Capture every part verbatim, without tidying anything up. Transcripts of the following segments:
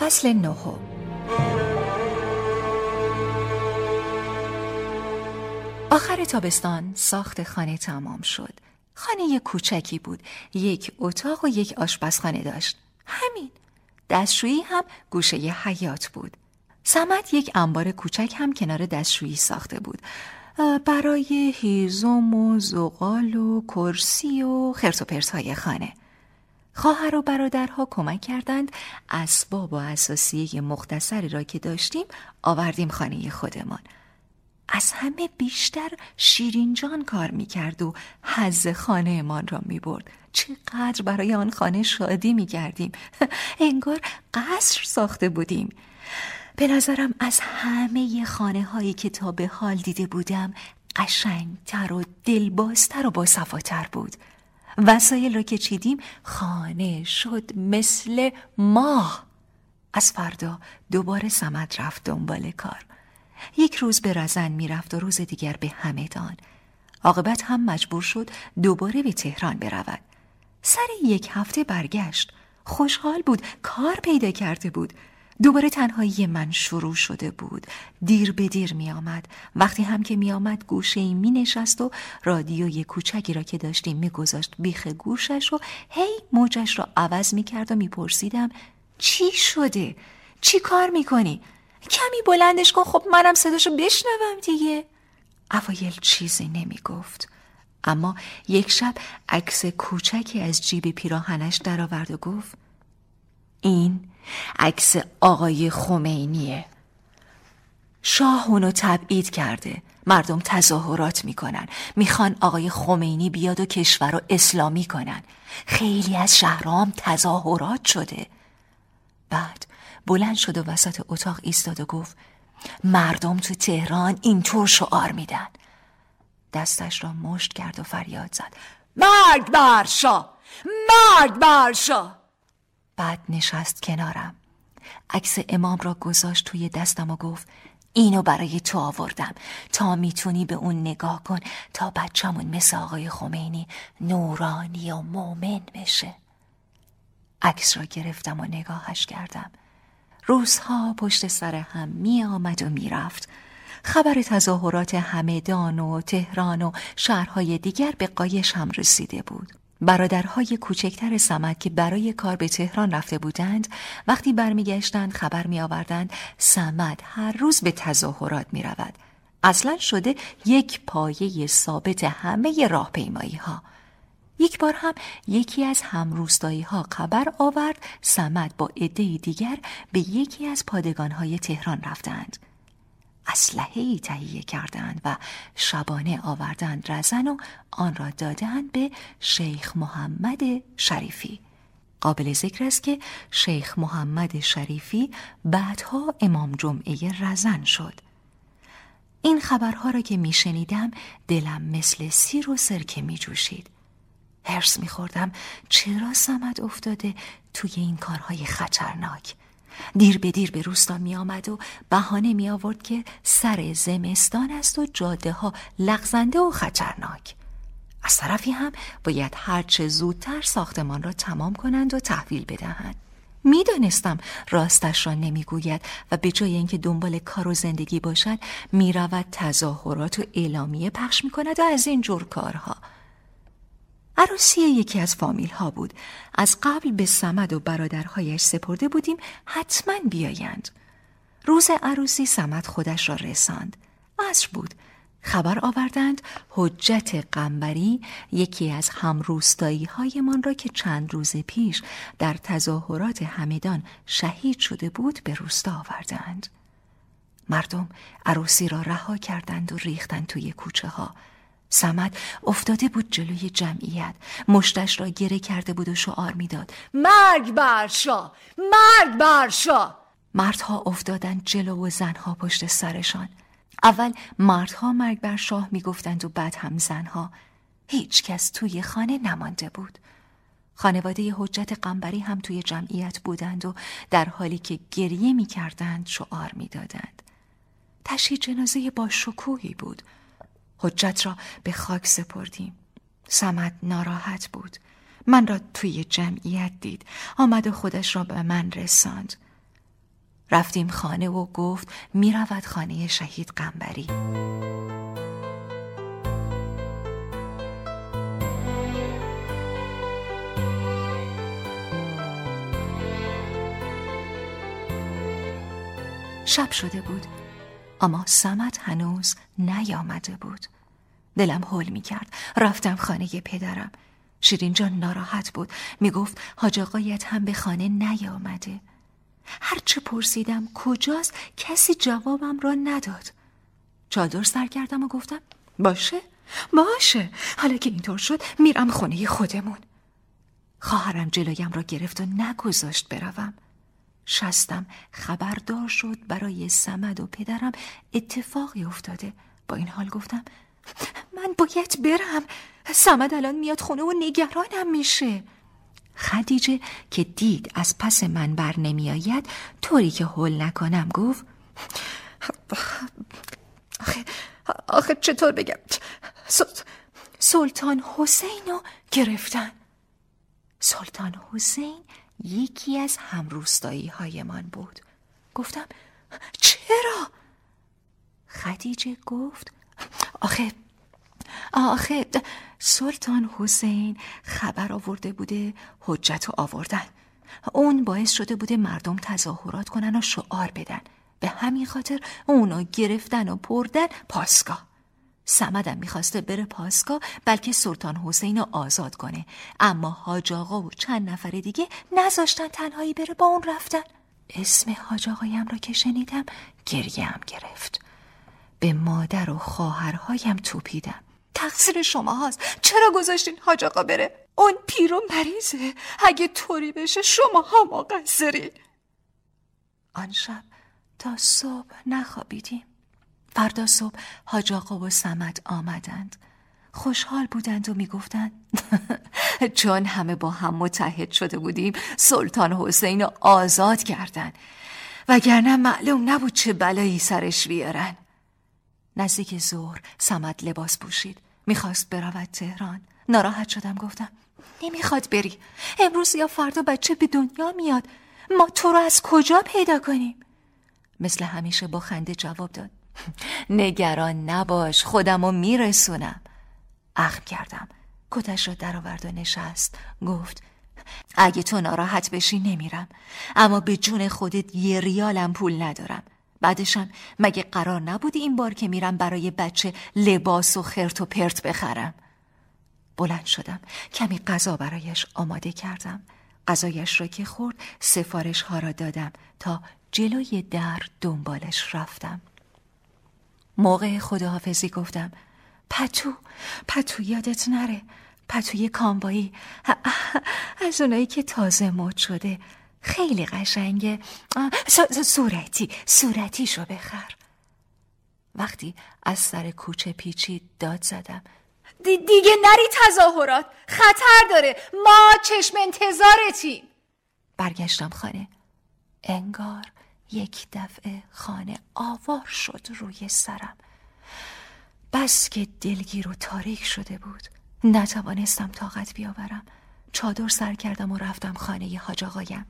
فصل نهم. آخر تابستان ساخت خانه تمام شد. خانه کوچکی بود. یک اتاق و یک آشپزخانه داشت. همین. دستشویی هم گوشه ی حیاط بود. صمد یک انبار کوچک هم کنار دستشویی ساخته بود برای هیزم و زغال و کرسی و خرت و پرت‌های خانه. خواهر و برادرها کمک کردند. اسباب و اساسیه مختصری را که داشتیم آوردیم خانه خودمان. از همه بیشتر شیرین جان کار میکرد و حظ خانه من را میبرد. چقدر برای آن خانه شادی میکردیم. انگار قصر ساخته بودیم. به نظرم از همه خانه هایی که تا به حال دیده بودم قشنگتر و دلبازتر و باصفاتر بود. وسایل را که چیدیم خانه شد مثل ماه. از فردا دوباره صمد رفت دنبال کار. یک روز به رزن می رفت و روز دیگر به همدان. عاقبت هم مجبور شد دوباره به تهران برود. سر یک هفته برگشت. خوشحال بود. کار پیدا کرده بود. دوباره تنهایی من شروع شده بود. دیر به دیر می آمد. وقتی هم که می آمد گوشه‌ای می نشست و رادیوی کوچکی را که داشتیم می گذاشت بیخ گوشش و هی موجش را عوض می کرد و می پرسیدم چی شده؟ چی کار می کنی؟ کمی بلندش کن خب منم صداشو بشنوم دیگه. اوایل چیزی نمی گفت. اما یک شب عکس کوچکی از جیب پیراهنش در آورد و گفت این عکس آقای خمینیه. شاه اونو تبعید کرده. مردم تظاهرات میکنن. میخوان آقای خمینی بیاد و کشور رو اسلامی کنن. خیلی از شهرام تظاهرات شده. بعد بلند شد و وسط اتاق ایستاد و گفت مردم تو تهران اینطور شعار میدن. دستش را مشت کرد و فریاد زد مرگ بر شاه! مرگ بر شاه! بعد نشست کنارم. عکس امام را گذاشت توی دستم و گفت اینو برای تو آوردم تا میتونی به اون نگاه کن تا بچه‌مون مثل آقای خمینی نورانی و مومن بشه. عکس را گرفتم و نگاهش کردم. روزها پشت سر هم می آمد و می رفت. خبر تظاهرات همدان و تهران و شهرهای دیگر به قایش هم رسیده بود. برادرهای کوچکتر صمد که برای کار به تهران رفته بودند وقتی برمیگشتند خبر می آوردند صمد هر روز به تظاهرات می رود. اصلا شده یک پایه ثابت همه راهپیمایی ها. یک بار هم یکی از همروستایی ها خبر آورد صمد با عده دیگر به یکی از پادگانهای تهران رفتند. اسلحه‌ای تهیه کردند و شبانه آوردند رزن و آن را دادند به شیخ محمد شریفی. قابل ذکر است که شیخ محمد شریفی بعدها امام جمعه رزن شد. این خبرها را که می شنیدم دلم مثل سیر و سرکه می جوشید. هرس می خوردم چرا صمد افتاده توی این کارهای خطرناک. دیر به دیر به روستا می آمد و بهانه می آورد که سر زمستان است و جاده ها لغزنده و خطرناک. از طرفی هم باید هرچه زودتر ساختمان را تمام کنند و تحویل بدهند. می دانستم راستش را نمی گوید و به جای اینکه دنبال کار و زندگی باشد می رود تظاهرات و اعلامیه پخش می کند و از این جور کارها. عروسی یکی از فامیل ها بود. از قبل به صمد و برادرهایش سپرده بودیم حتما بیایند. روز عروسی صمد خودش را رساند. عصر بود. خبر آوردند حجت قنبری یکی از همروستایی های من را که چند روز پیش در تظاهرات همدان شهید شده بود به روستا آوردند. مردم عروسی را رها کردند و ریختند توی کوچه ها. صمد افتاده بود جلوی جمعیت. مشتش را گره کرده بود و شعار میداد مرگ بر شاه! مرگ بر شاه! مردها افتادند جلو و زنها پشت سرشان. اول مردها مرگ بر شاه میگفتند و بعد هم زنها. هیچ کس توی خانه نمانده بود. خانواده حجت قنبری هم توی جمعیت بودند و در حالی که گریه میکردند شعار میدادند. تشییع جنازه با شکوهی بود. حجت را به خاک سپردیم. صمد ناراحت بود. من را توی جمعیت دید. آمد و خودش را به من رساند. رفتیم خانه و گفت می رود خانه شهید قنبری. شب شده بود، اما صمد هنوز نیامده بود. دلم هول می کرد. رفتم خانه پدرم. شیرین جان ناراحت بود. می گفت حاج آقایت هم به خانه نیامده. هرچه پرسیدم کجاست کسی جوابم را نداد. چادر سر کردم و گفتم باشه باشه، حالا که اینطور شد میرم خونه خودمون. خواهرم جلویم را گرفت و نگذاشت بروم. شستم خبردار شد برای صمد و پدرم اتفاقی افتاده. با این حال گفتم من باید برم، صمد الان میاد خونه و نگرانم میشه. خدیجه که دید از پس من بر نمی آید، طوری که هول نکنم گفت آخه, آخه چطور بگم، سلطان حسین رو گرفتن. سلطان حسین یکی از همروستایی های من بود. گفتم چرا؟ خدیجه گفت آخه آخه سلطان حسین خبر آورده بوده حجت رو آوردن. اون باعث شده بوده مردم تظاهرات کنن و شعار بدن. به همین خاطر اونا گرفتن و بردن پاسگاه. صمدم میخواسته بره پاسگاه بلکه سلطان حسین رو آزاد کنه، اما حاج آقا و چند نفر دیگه نذاشتن تنهایی بره، با اون رفتن. اسم حاج آقایم رو که شنیدم گریه‌ام گرفت. به مادر و خواهرهایم توپیدم. تقصیر شما هاست، چرا گذاشتین حاج آقا بره؟ اون پیر و مریضه، اگه طوری بشه شما ها مقصرین. آن شب تا صبح نخوابیدیم. فردا صبح حاج آقا و صمد آمدند. خوشحال بودند و میگفتند چون همه با هم متحد شده بودیم سلطان حسین رو آزاد کردن، وگرنه معلوم نبود چه بلایی سرش بیارن. نزدیک ظهر صمد لباس پوشید، میخواست برود تهران. ناراحت شدم، گفتم نمیخواد بری، امروز یا فردا بچه به دنیا میاد، ما تو رو از کجا پیدا کنیم؟ مثل همیشه با خنده جواب داد نگران نباش، خودمو میرسونم. اخم کردم. کتش را در آورد و نشست. گفت اگه تو ناراحت بشی نمیرم، اما به جون خودت یه ریالم پول ندارم. بعدشم مگه قرار نبودی این بار که میرم برای بچه لباس و خرت و پرت بخرم؟ بلند شدم، کمی غذا برایش آماده کردم. غذایش را که خورد سفارش ها را دادم تا جلوی در دنبالش رفتم. موقع خداحافظی گفتم پتو، پتو یادت نره، پتوی کامبایی از اونایی که تازه مد شده، خیلی قشنگه، صورتی صورتیشو بخر. وقتی از سر کوچه پیچید داد زدم دی دیگه نری تظاهرات، خطر داره، ما چشم انتظارتیم. برگشتم خانه. انگار یک دفعه خانه آوار شد روی سرم. بس که دلگیر و تاریک شده بود نتوانستم طاقت بیاورم. چادر سر کردم و رفتم خانه حاج آقایم.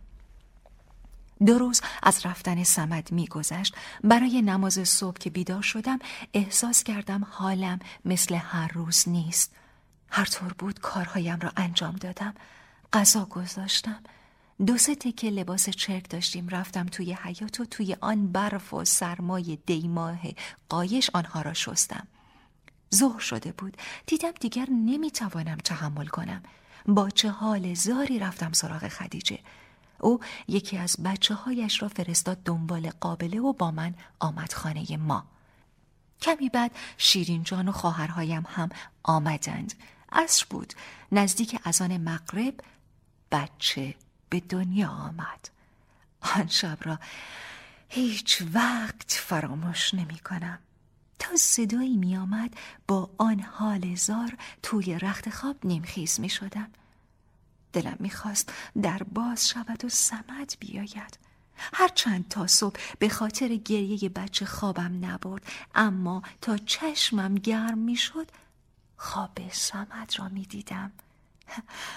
دو روز از رفتن صمد می گذشت. برای نماز صبح که بیدار شدم احساس کردم حالم مثل هر روز نیست. هر طور بود کارهایم را انجام دادم. غذا گذاشتم. دو سه تکه لباس چرک داشتیم. رفتم توی حیاط و توی آن برف و سرمای دیماه قایش آنها را شستم. ظهر شده بود. دیدم دیگر نمیتوانم تحمل کنم. با چه حال زاری رفتم سراغ خدیجه. او یکی از بچه هایش را فرستاد دنبال قابله و با من آمد خانه ما. کمی بعد شیرین جان و خواهرهایم هم آمدند. عصر بود. نزدیک اذان مغرب بچه به دنیا آمد. آن شب را هیچ وقت فراموش نمی کنم. تا صدایی می آمد با آن حال زار توی رخت خواب نیمخیز می شدم. دلم می خواست در باز شود و صمد بیاید. هرچند تا صبح به خاطر گریه بچه خوابم نبرد، اما تا چشمم گرم می شد خواب صمد را می دیدم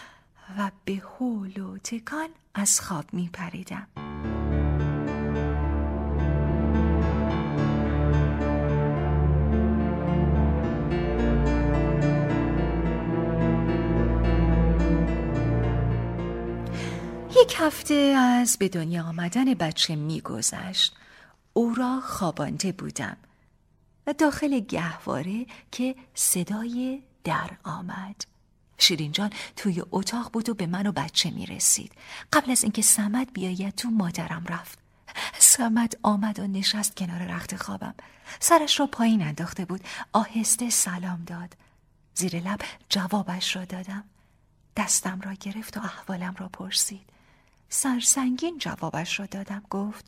و به هول و تکان از خواب می پریدم. یک هفته از به دنیا آمدن بچه میگذشت. او را خوابانده بودم و داخل گهواره که صدای در آمد. شیرین جان توی اتاق بود و به من و بچه می رسید. قبل از اینکه صمد بیاید تو مادرم رفت. صمد آمد و نشست کنار رخت خوابم. سرش را پایین انداخته بود. آهسته سلام داد. زیر لب جوابش را دادم. دستم را گرفت و احوالم را پرسید. سرسنگین جوابش را دادم. گفت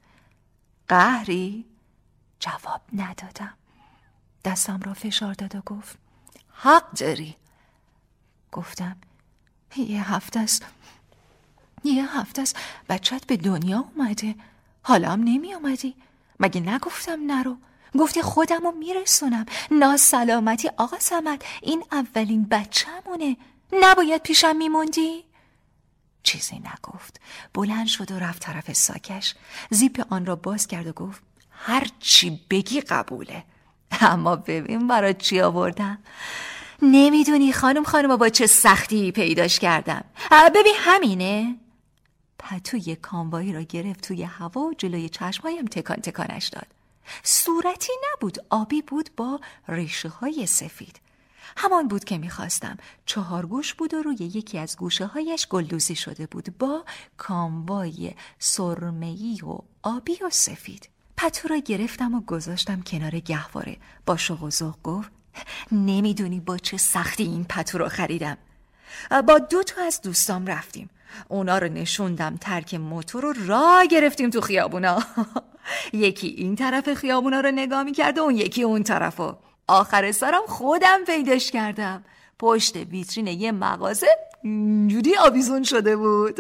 قهری؟ جواب ندادم. دستم را فشار داد و گفت حق داری. گفتم یه هفته است یه هفته است بچت به دنیا اومده، حالا هم نمی اومدی؟ مگه نگفتم نرو؟ گفتی خودمو میرسونم. ناسلامتی آقا صمد، این اولین بچه‌مونه، نباید پیشم میموندی؟ چیزی نگفت. بلند شد و رفت طرف ساکش. زیپ آن را باز کرد و گفت هر چی بگی قبوله، اما ببین برات چی آوردم. نمیدونی خانم خانم با چه سختی پیداش کردم. ببین همینه. پتوی کاموایی را گرفت توی هوا و جلوی چشمهایم تکان تکانش داد. صورتی نبود، آبی بود با ریشه های سفید. همان بود که میخواستم. چهار گوش بود و روی یکی از گوشه هایش گلدوزی شده بود با کاموای سرمه‌ای و آبی و سفید. پتو را گرفتم و گذاشتم کنار گهواره. با شوق و ذوق گفت نمیدونی با چه سختی این پتو را خریدم. با دو تا از دوستام رفتیم، اونا رو نشوندم ترک موتور رو راه گرفتیم تو خیابونا. یکی این طرف خیابونا رو نگاه می‌کرد و اون یکی اون طرفو. آخر سرم خودم پیداش کردم پشت ویترین یه مغازه، اینجوری آویزون شده بود.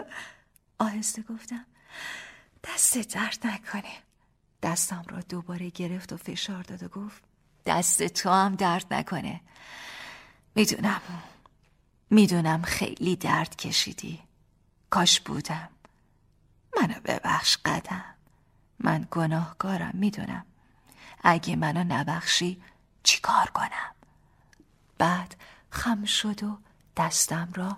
آهسته گفتم دست درد نکنه. دستم را دوباره گرفت و فشار داد و گفت دست تو هم درد نکنه. میدونم میدونم خیلی درد کشیدی، کاش بودم. منو ببخش قدم، من گناهکارم، میدونم. اگه منو نبخشی چی کار کنم؟ بعد خم شد و دستم را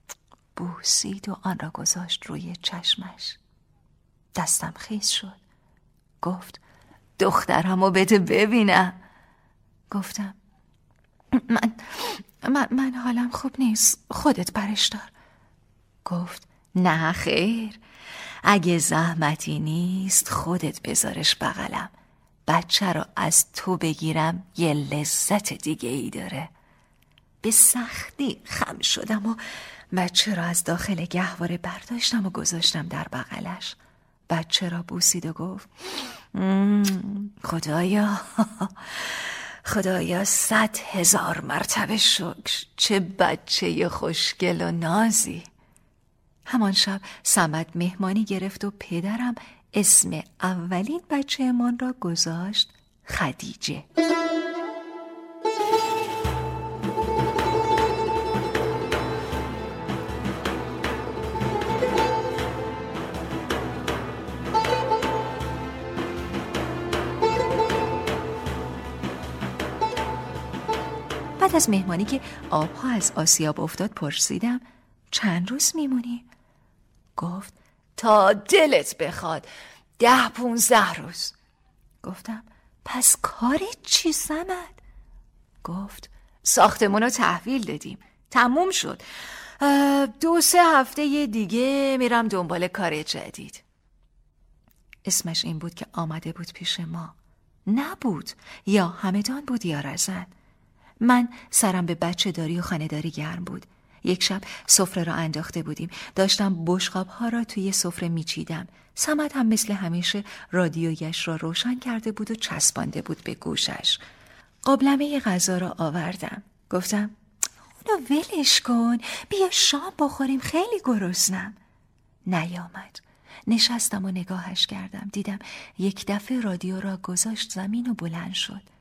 بوسید و آن را گذاشت روی چشمش. دستم خیس شد. گفت دخترمو بده ببینم. گفتم من من, من حالم خوب نیست، خودت برش دار. گفت نه خیر، اگه زحمتی نیست خودت بذارش بغلم. بچه رو از تو بگیرم یه لذت دیگه ای داره. به سختی خم شدم و بچه را از داخل گهواره برداشتم و گذاشتم در بغلش. بچه را بوسید و گفت خدایا خدایا صد هزار مرتبه شکر، چه بچه خوشگل و نازی. همان شب صمد مهمانی گرفت و پدرم اسم اولین بچه من را گذاشت خدیجه. بعد از مهمانی که آبها از آسیاب افتاد پرسیدم چند روز میمونی؟ گفت تا دلت بخواد، ده پونزده روز. گفتم پس کاری چی صمد؟ گفت ساختمون رو تحویل دادیم، تموم شد، دو سه هفته دیگه میرم دنبال کار جدید. اسمش این بود که آمده بود پیش ما. نبود، یا همدان بود یا رزن. من سرم به بچه داری و خانه‌داری گرم بود. یک شب سفره را انداخته بودیم. داشتم بشقاب ها را توی سفره میچیدم. صمد هم مثل همیشه رادیویش را روشن کرده بود و چسبانده بود به گوشش. قابلمه غذا را آوردم. گفتم اونو ولش کن، بیا شام بخوریم، خیلی گرسنم. نیامد. نشستم و نگاهش کردم. دیدم یک دفعه رادیو را گذاشت زمین و بلند شد.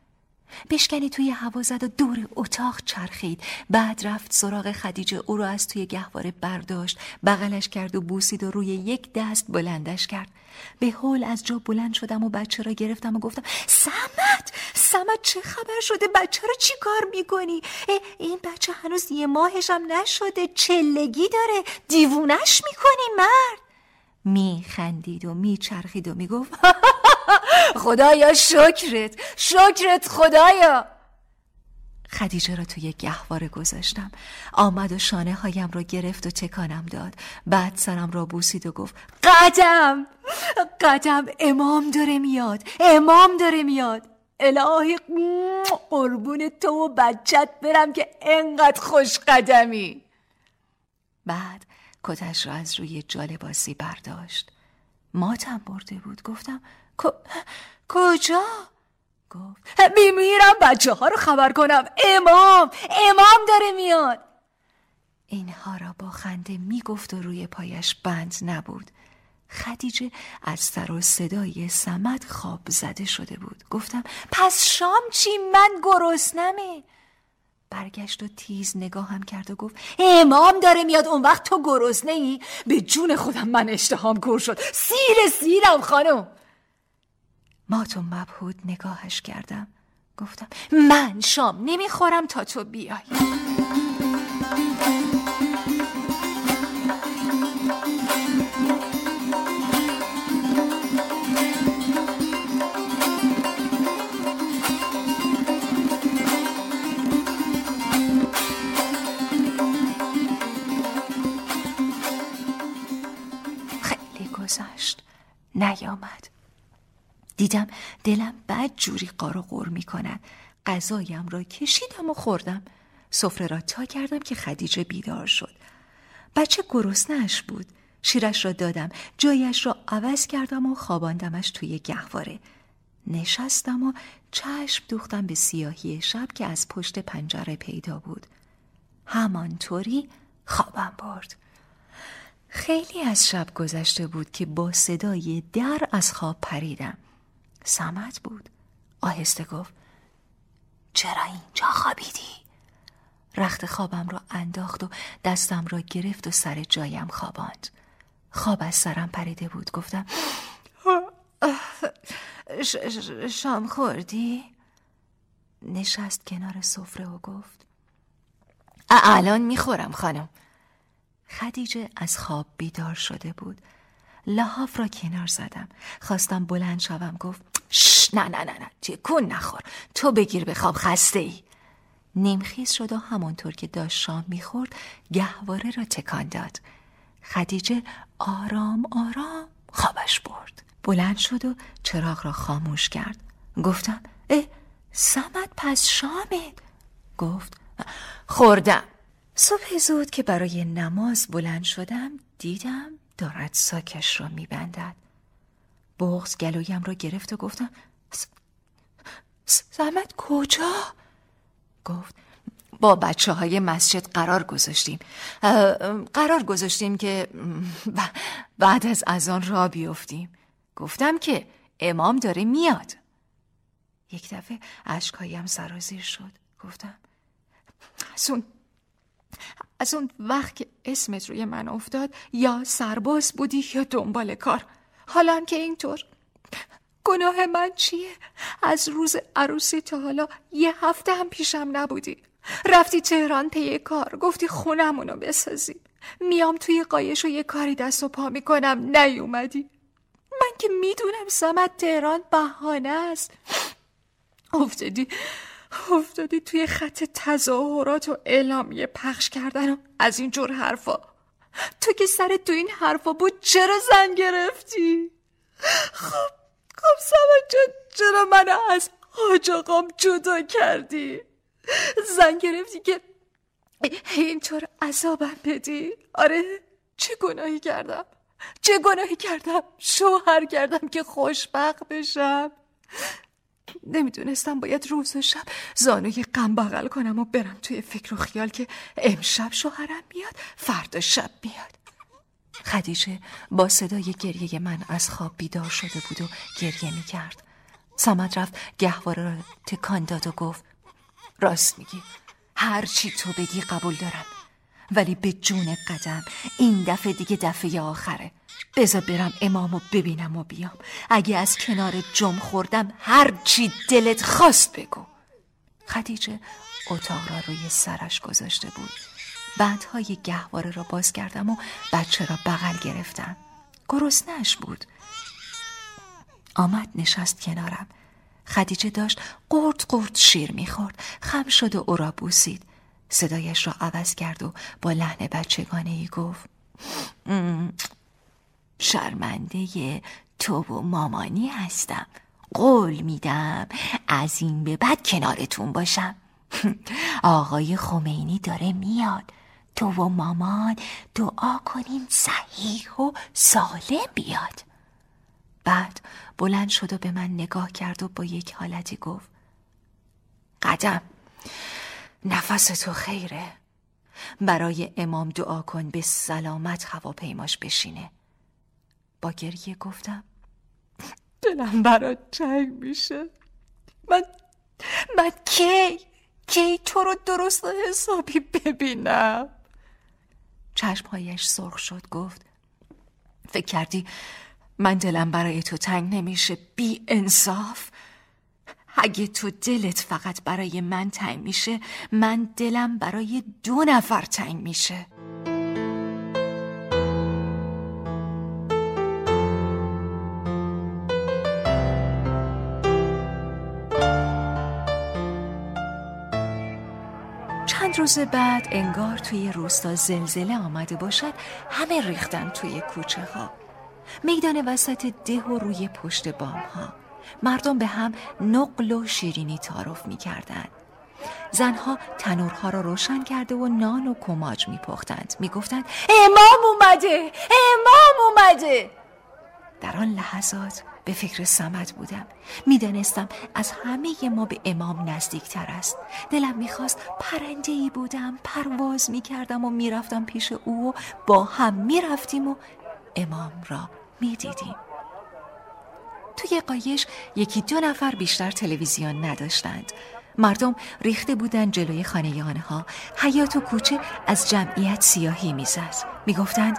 بشکنی توی هوا زد و دور اتاق چرخید. بعد رفت سراغ خدیجه، او رو از توی گهواره برداشت، بغلش کرد و بوسید و روی یک دست بلندش کرد. به هول از جا بلند شدم و بچه را گرفتم و گفتم صمد، صمد چه خبر شده؟ بچه را چی کار میکنی؟ این بچه هنوز یه ماهش هم نشده، چلگی داره، دیوونش میکنی مرد. می خندید و می چرخید و می گفت خدایا شکرت، شکرت خدایا. خدیجه را توی گهواره گذاشتم. آمد و شانه هایم را گرفت و تکانم داد. بعد سرم را بوسید و گفت قدم قدم، امام داره میاد، امام داره میاد. الهی قربون تو و بچت برم که انقدر خوش قدمی. بعد کتش را از روی جالباسی برداشت. ماتم برده بود. گفتم کجا؟ گفت میمیرم بچه ها رو خبر کنم، امام امام داره میاد. اینها را با خنده میگفت و روی پایش بند نبود. خدیجه از سر و صدای صمد خواب زده شده بود. گفتم پس شام چی؟ من گرسنمه. برگشت و تیز نگاهم کرد و گفت امام داره میاد، اون وقت تو گرسنه ای؟ به جون خودم من اشتهام کور شد، سیر سیرم خانم. مات و مبهوت نگاهش کردم. گفتم من شام نمیخورم تا تو بیای. خیلی گذشت، نیامد. دیدم دلم بد جوری قار و قور می کند. غذایم را کشیدم و خوردم. سفره را تا کردم که خدیجه بیدار شد. بچه گرسنه‌اش بود. شیرش را دادم، جایش را عوض کردم و خواباندمش توی گهواره. نشستم و چشم دوختم به سیاهی شب که از پشت پنجره پیدا بود. همانطوری خوابم برد. خیلی از شب گذشته بود که با صدای در از خواب پریدم. صمد بود. آهسته گفت چرا اینجا خوابیدی؟ رخت خوابم را انداخت و دستم را گرفت و سر جایم خواباند. خواب از سرم پریده بود. گفتم ش ش شام خوردی؟ نشست کنار سفره و گفت الان میخورم خانم. خدیجه از خواب بیدار شده بود. لحاف را کنار زدم. خواستم بلند شوم. گفت شش نه نه نه نه تکون نخور، تو بگیر بخواب، خسته ای. نیمخیز شد و همانطور که داشت شام میخورد گهواره را تکان داد. خدیجه آرام آرام خوابش برد. بلند شد و چراغ را خاموش کرد. گفتم اه صمد پس شامت؟ گفت خوردم. صبح زود که برای نماز بلند شدم دیدم دارد ساکش را میبندد. بغض گلویم را گرفت و گفتم صمد کجا؟ گفت با بچه های مسجد قرار گذاشتیم قرار گذاشتیم که بعد از اذان را بیفتیم. گفتم که امام داره میاد. یک دفعه اشکهایم سرازیر شد. گفتم از اون از اون وقت که اسمت روی من افتاد یا سرباز بودی یا دنبال کار. حالا که اینطور گناه من چیه؟ از روز عروسی تا حالا یه هفته هم پیشم نبودی. رفتی تهران پی کار، گفتی خونمونو بسازی. میام توی قایش و یه کاری دست و پا میکنم، نیومدی. من که میدونم صمد تهران بهانه است. افتادی افتادی توی خط تظاهرات و اعلامیه پخش کردن و از اینجور حرفا. تو که سرت تو این حرفا بود چرا زن گرفتی؟ خب خب صمد جان چرا منو از حاج آقام جدا کردی؟ زن گرفتی که اینطور عذابم بدی؟ آره چه گناهی کردم؟ چه گناهی کردم؟ شوهر کردم که خوشبخت بشم. نمیدونستم باید روز و شب زانوی غم بغل کنم و برم توی فکر و خیال که امشب شوهرم میاد، فردا شب میاد. خدیجه با صدای گریه من از خواب بیدار شده بود و گریه میکرد. صمد رفت گهواره را تکان داد و گفت راست میگی، هر چی تو بگی قبول دارم، ولی به جون قدم این دفعه دیگه دفعه آخره. بذار برم امامو ببینم و بیام. اگه از کنار جم خوردم هر چی دلت خواست بگو. خدیجه اتاق را روی سرش گذاشته بود. بندهای گهواره را باز کردم و بچه را بغل گرفتم. گرسنه‌اش بود. آمد نشست کنارم. خدیجه داشت قورت قورت شیر میخورد. خم شد و او را بوسید. صدایش را عوض کرد و با لحن بچگانه‌ای گفت شرمنده تو و مامانی هستم. قول میدم از این به بعد کنارتون باشم. آقای خمینی داره میاد. تو و مامان دعا کنین صحیح و سالم بیاد. بعد بلند شد و به من نگاه کرد و با یک حالتی گفت قدم، نفس تو خیره. برای امام دعا کن به سلامت هواپیماش بشینه. با گریه گفتم دلم برات تنگ میشه. من من کی کی تو رو درست حسابی ببینم؟ چشمهایش سرخ شد. گفت فکر کردی من دلم برای تو تنگ نمیشه؟ بی انصاف. اگه تو دلت فقط برای من تنگ میشه، من دلم برای دو نفر تنگ میشه. چند روز بعد انگار توی روستا زلزله آمده باشد، همه ریختن توی کوچه ها. میدان وسط ده و روی پشت بام ها مردم به هم نقل و شیرینی تعارف می کردن. زنها تنورها را روشن کرده و نان و کماج می پختند. می گفتند امام اومده، امام اومده. در آن لحظات به فکر صمد بودم. می دانستم از همه ما به امام نزدیک تر است. دلم می خواست پرنده‌ای بودم، پرواز می کردم و می رفتم پیش او و با هم می رفتیم و امام را می دیدیم. توی قایش یکی دو نفر بیشتر تلویزیون نداشتند. مردم ریخته بودند جلوی خانه آنها. حیاط و کوچه از جمعیت سیاهی میزد. میگفتند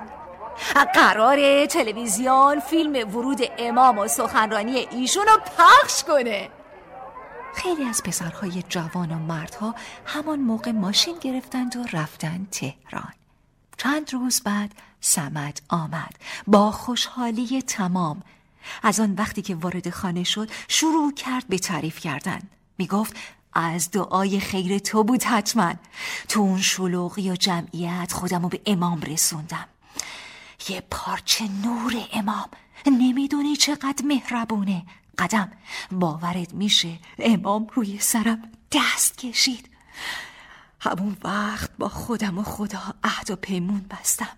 قراره تلویزیون فیلم ورود امام و سخنرانی ایشون رو پخش کنه. خیلی از پسرهای جوان و مردها همان موقع ماشین گرفتند و رفتند تهران. چند روز بعد صمد آمد با خوشحالی تمام. از آن وقتی که وارد خانه شد شروع کرد به تعریف کردن. می گفت از دعای خیر تو بود حتما. تو اون شلوغی و جمعیت خودمو به امام رسوندم. یه پارچه نور امام، نمیدونی چقدر مهربونه. قدم، باورت میشه امام روی سرم دست کشید. همون وقت با خودم و خدا عهد و پیمون بستم.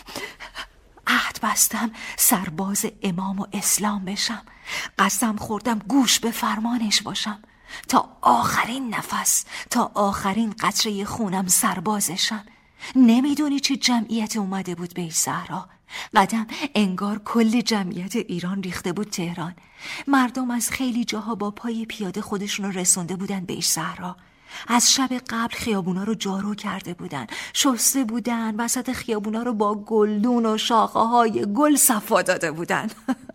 عهد بستم سرباز امام و اسلام بشم. قسم خوردم گوش به فرمانش باشم. تا آخرین نفس، تا آخرین قطره خونم سربازشم. نمیدونی چه جمعیت اومده بود به زهرا. قدم، انگار کل جمعیت ایران ریخته بود تهران. مردم از خیلی جاها با پای پیاده خودشون رو رسونده بودن به زهرا. از شب قبل خیابونا رو جارو کرده بودن، شسته بودن، وسط خیابونا رو با گلدون و شاخه های گل صفا داده بودن.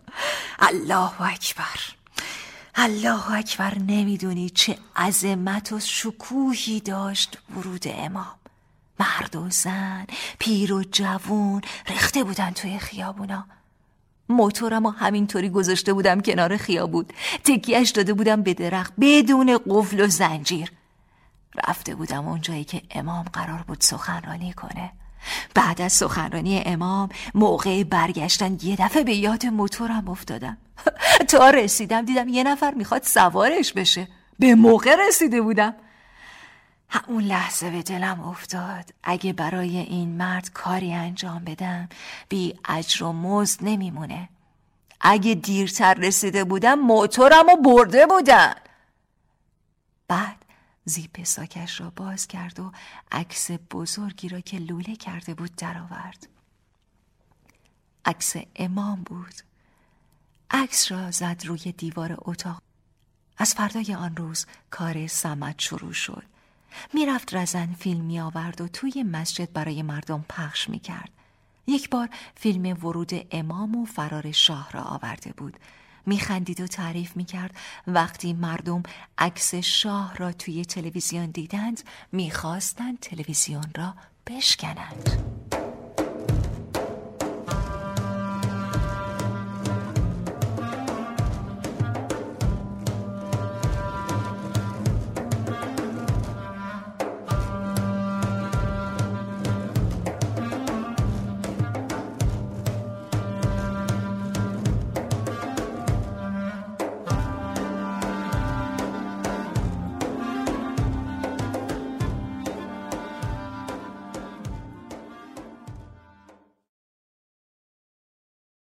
الله اکبر، الله اکبر. نمیدونی چه عظمت و شکوهی داشت ورود امام. مرد و زن، پیر و جوون ریخته بودن توی خیابونا. موتورم و همینطوری گذاشته بودم کنار خیابون، تکیهش داده بودم به درخت بدون قفل و زنجیر. رفته بودم اونجایی که امام قرار بود سخنرانی کنه. بعد از سخنرانی امام موقع برگشتن یه دفعه به یاد موتورم افتادم. تا رسیدم دیدم یه نفر میخواد سوارش بشه. به موقع رسیده بودم. همون لحظه به دلم افتاد اگه برای این مرد کاری انجام بدم بی اجر و مزد نمیمونه. اگه دیرتر رسیده بودم موتورمو برده بودن. بعد زیپ ساکش را باز کرد و عکس بزرگی را که لوله کرده بود درآورد. عکس امام بود. عکس را زد روی دیوار اتاق. از فردای آن روز کار صمد شروع شد. میرفت رزن فیلم می آورد و توی مسجد برای مردم پخش می کرد. یک بار فیلم ورود امام و فرار شاه را آورده بود. می خندید و تعریف می کرد وقتی مردم عکس شاه را توی تلویزیون دیدند می خواستند تلویزیون را بشکنند.